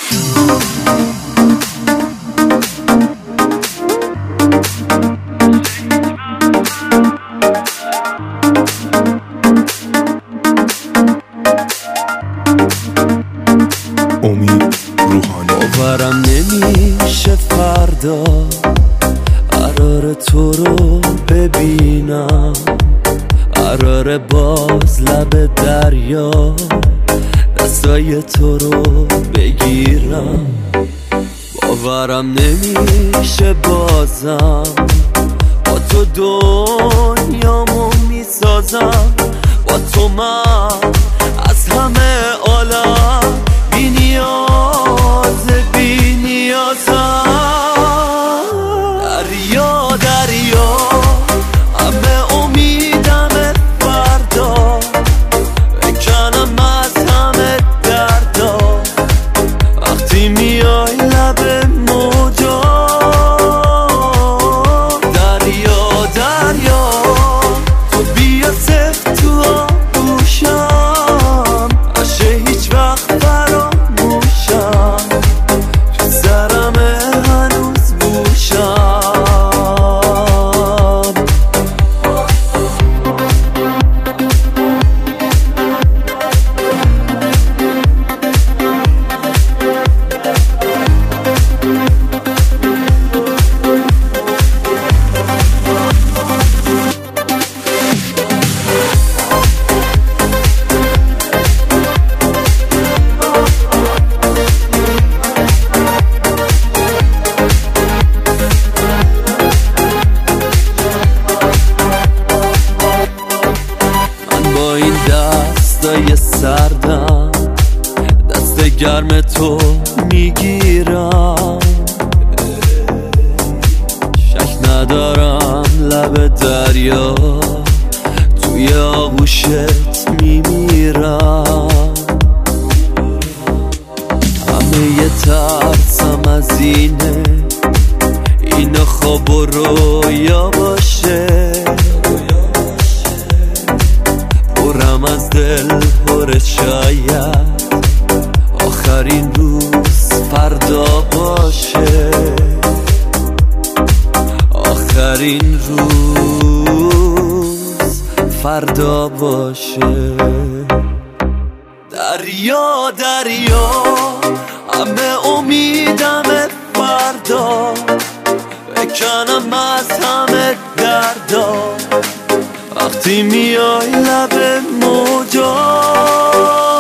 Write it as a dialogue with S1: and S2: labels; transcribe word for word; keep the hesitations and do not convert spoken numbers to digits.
S1: امید روحانی.
S2: باورم نمیشه فردا قرار تو رو ببینم، قرار باز لب دریا دستای تو رو بگیرم. باورم نمیشه بازم با تو دنیامو میسازم، با تو من از همه عالم بی نیاز بی نیازم. دریا دریا همه امیدم فردا، بکنم از همه دردا وقتی میای لب موجا. دریا دریا تو بیا سفت تو آغوشم، عشق هیچ وقت فراموشم، تو سرم هنوز بوشم. با این دستای سردم دست گرم تو میگیرم، شک ندارم لب دریا توی آغوشت میمیرم. همه یه ترسم از اینه اینا خواب و رویا باشه، پرم از دل پر شاید آخرین روز فردا باشه، آخرین روز فردا باشه. دریا دریا همه امیدم فردا، بکنم از همه دردا وقتی میای لب موجا.